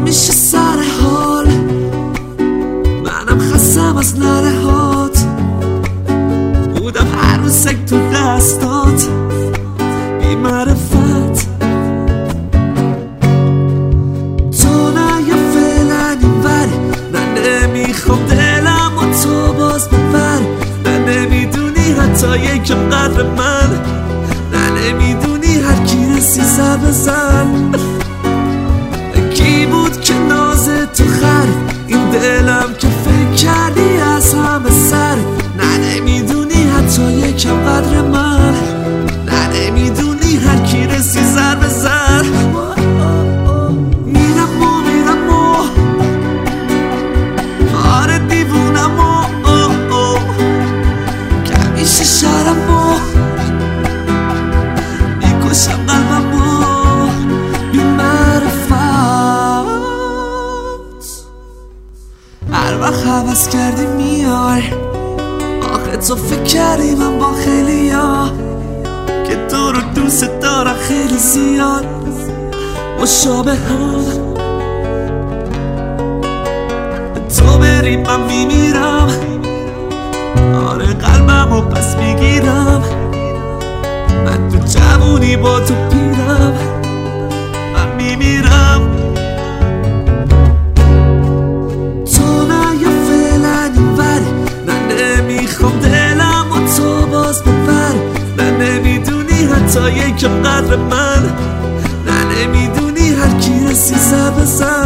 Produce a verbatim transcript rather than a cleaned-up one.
میشه سر حال، منم خستم از نره هات، بودم هر روز سگ تو دستات بی معرفت. تو نه یا فعلا این وری، نه نمیخوام دلم و تو باز ببر، نه نمیدونی حتی یکم قدر من، نه نمیدونی هر کی رسی سر بزن. کی بود که ناز تو خرید این دلم که فکر کردی از همه سر، نه نمیدونی حتی یکم قدر من، نه نمیدونی هر کی رسی سر بزن. میرم و میرم و آره دیوونم و کمیشه شرم و میکشم قلبم و بی معرفت. هر وقت حوض کردی میای، آخه تو فکر کردی من با خیلی ها که تو رو دوست دارم خیلی زیاد مشابه هم. تو بری من میمیرم، آره قلبم رو پس میگیرم، من تو جوونی با تو پیرم، من میمیرم. تو نه یا فعلا این وری، نه نمیخوام دلم و تو باز ببر، نه نمیدونی حتی یکم قدر من، نه نمیدونی هر کی رسی سر بزن.